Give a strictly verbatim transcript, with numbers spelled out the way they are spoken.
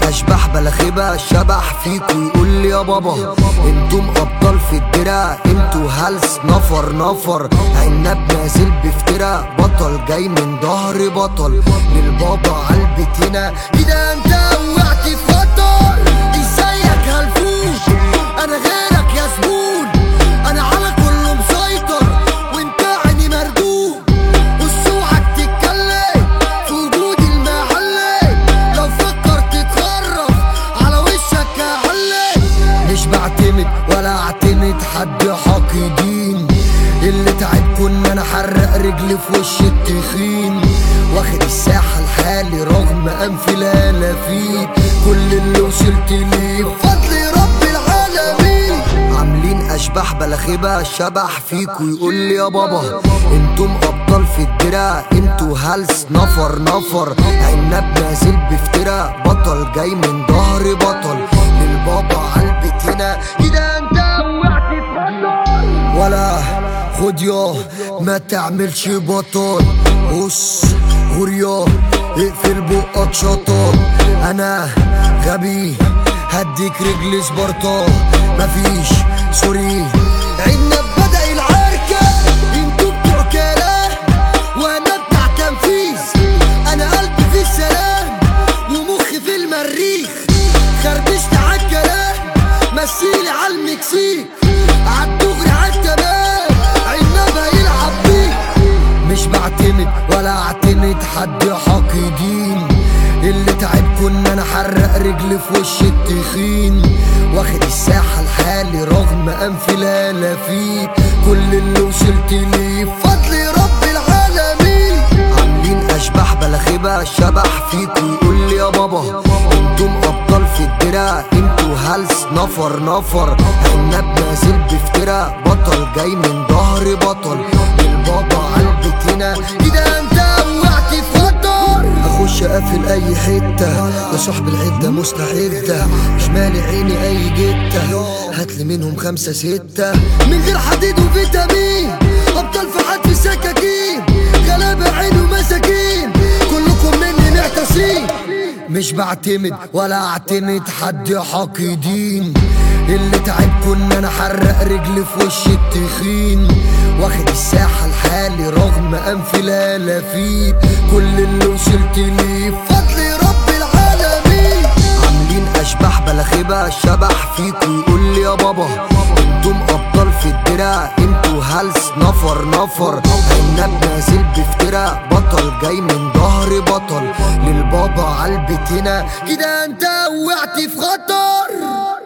اشباح بلاخبة شبح فيكوا يقول لي يا بابا انتم ابطال في الدرع، انتوا هلس نفر نفر عنب نازل بفترة، بطل جاي من ظهر بطل للبابا عالبتنا كده انت وقعت في خطر. ازيك هالفوش انا غيرك يا زبون، انا على كله مسيطر وانت عيني مردود، والسوعك تتكلم في وجود المحل، لو فكرت تتخرف على وشك هعلم. مش بعتمد ولا اعتمد حد حاقدين، اللي تعبكوا ان انا حرق رجلي في وش التخين، واخد الساحة لحالي رغم انف الالافين، كل اللي وصلت ليه بفضل رب العالمين. عاملين اشباح بلاخبة شبح فيكوا يقول لي يا بابا انتم ابطال في الدرع، انتوا هلس نفر نفر عنب نازل بفترة، بطل جاي من ظهر بطل للبابا عالبتنا كده انت وقعت في خطر. ولا خد يا ما تعملش بطل، بص غريا اقفل بقك شطار، انا غبي هديك رجل سبارتا، مفيش سوري عنا بدأ العركة، انتوا بتوع كلام وانا بتاع تنفيذ، انا قلبي في السلام ومخي في المريخ، خربشت عالكلام مثيلي عالمكسيك، عالدغري عالتمام عنبها يلعب بيك. مش بعتمد ولا اعتمد حد حاقدين، اللي تعبكوا ان انا حرق رجلي في وش التخين، واخد الساحة لحالي رغم انف الالافين، كل اللي وصلت ليه بفضل رب العالمين. عاملين اشباح بلاخبة شبح فيكوا يقول لي يا بابا انتم ابطال في الدرع، انتوا هلس نفر نفر عنب نازل بفترة، بطل جاي من ظهر بطل للبابا عالبتنا كده انت وقعت في خطر. اخش اقفل اي حتة يا صاحب العدة مستعدة، شمالي عيني اي جتة هاتلي منهم خمسة ستة، من غير حديد وفيتامين ابطال في حد سكاكين، غلابة عين ومساكين كلكم مني معتصين. مش بعتمد ولا اعتمد حد حاقدين، اللي تعبكوا ان انا حرق رجلي في وش التخين، واخد الساحة لحالي رغم انف الالافين، كل اللي وصلت ليه بفضل رب العالمين. عاملين اشباح بلاخبة شبح فيكوا يقول لي يا بابا انتم ابطال في الدرع، انتوا هلس نفر نفر عنب نازل بفترة، بطل جاي من ظهر بطل للبابا عالبتنا كده انت وقعت في خطر.